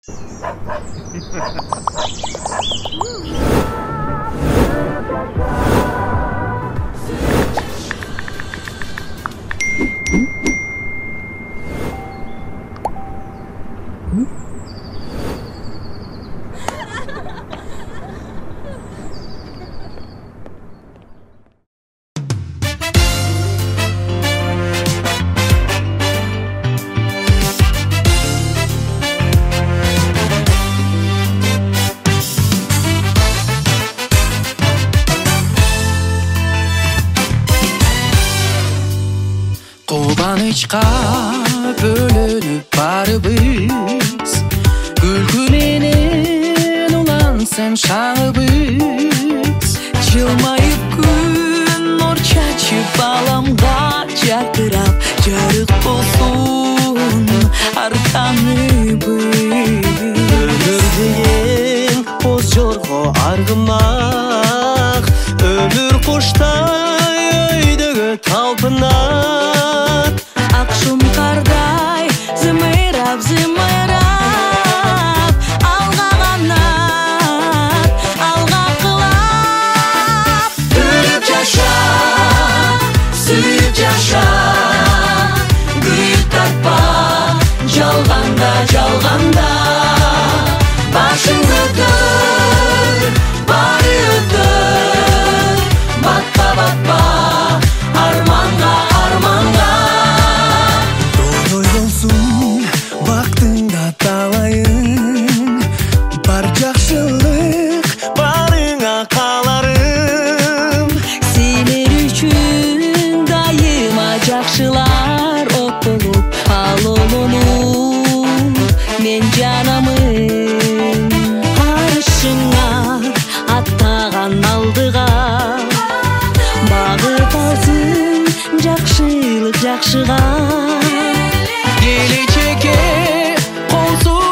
Кубанычка бөлөнүп барыбыз, күлкү менен улансын шаңыбыз. Жылмайып күн нур чачып баламга жакырап, жарык болсун ар таңыбыз. Өмүр деген боз жорго аргымак, өмүр куштай өйдөгө талпынат. Акшум кардай зымырап зымырап, алга канат, алга кылап. Күлүп жаша, сүйүп жаша, күйүп тартпа, жалганда жалганда. Башың көтөр, баары өтөр, батпа батпа, арманга арманга. Той болсун бактыңда талайың, бар жакшылык барыңа кааларым. Силер үчүн дайыма жакшылар от болуп алолонуп мен жанамын. Арышыңа аттаган алдыга, багыт алсын жакшылык жакшыга. Келечекке кол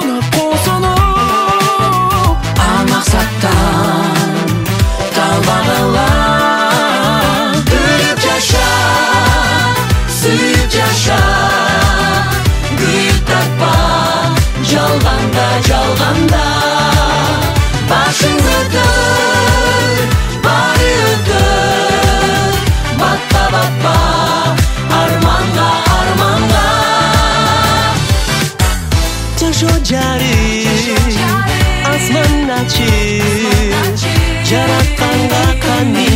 сунуп, ал максаттан талбагыла. Күлүп жаша, сүйүп жаша, күйүп тартпа, жалганда жалганда. Башың көтөр, баары өтөр, батпа батпа, арманга арманга. Жашоо жарык, асман ачык, жаратканга каны